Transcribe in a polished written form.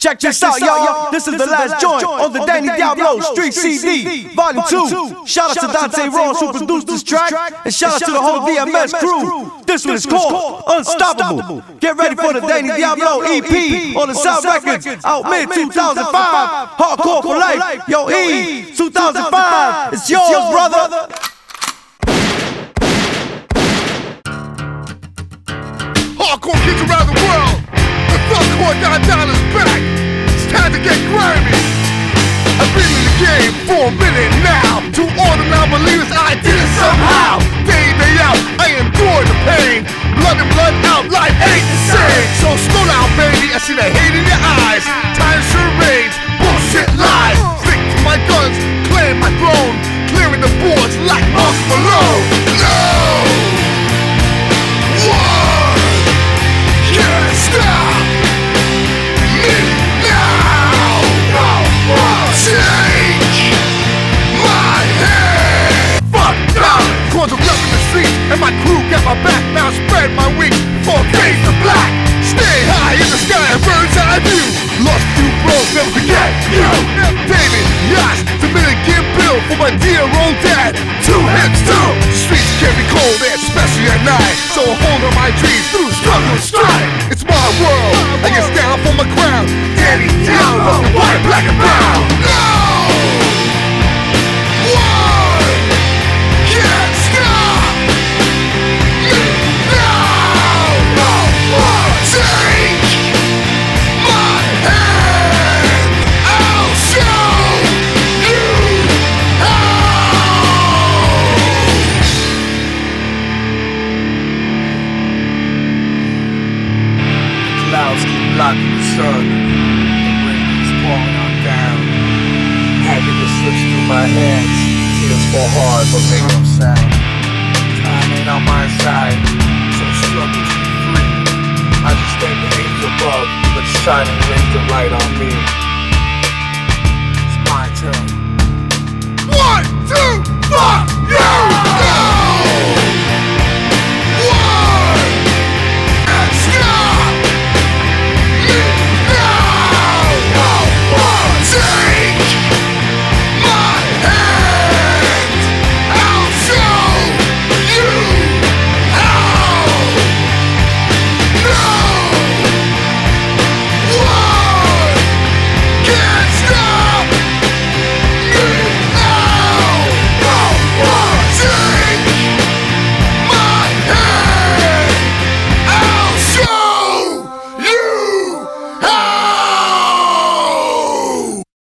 Check this out, y'all. This is the last joint on the Danny Diablo Street CD, Volume 2. Shout out to Dante Ross who produced this track, and shout out to the whole DMS crew. This one is called Unstoppable. Get ready for the Danny Diablo EP on the South Records out mid-2005. Hardcore for life. Yo, E, 2005. It's yours, brother. Hardcore kids around the world, the Thugcore $9 back. It's time to get grimy. I've been in the game for a minute now. To all the non-believers, I did it somehow. Day in, day out, I endure the pain. Blood and blood out, life ain't the same. So slow down, baby, I see the hate in your eyes. Time charades, bullshit lies. Stick to my guns, claim my throne. Clearing the boards like Mark Malone. No! Can't stop me now. Take my hand. Fuck down. Cords of love in the streets, and my crew got my back. Now spread my wings before fades to black. Stay high in the sky, bird's eye view. Lost few bros, never forget you. David, Yash, Dominican Bill for my dear old dad. 2 heads too. Streets can be cold, especially at night. So hold on my dreams through struggle and strife. It's my world, I get down for my crown. Danny Diablo, white, black and brown. No! One can't stop me now. No one take my hand. I'll show you how. Clouds keep blocking the sun. The rain is pouring on down. Happiness slips through my hands. Tears fall hard but make no sound. Time ain't on my side, so struggle to be free. I just thank the angels above for shining rays of light on me. It's my turn. 1, 2, fuck you!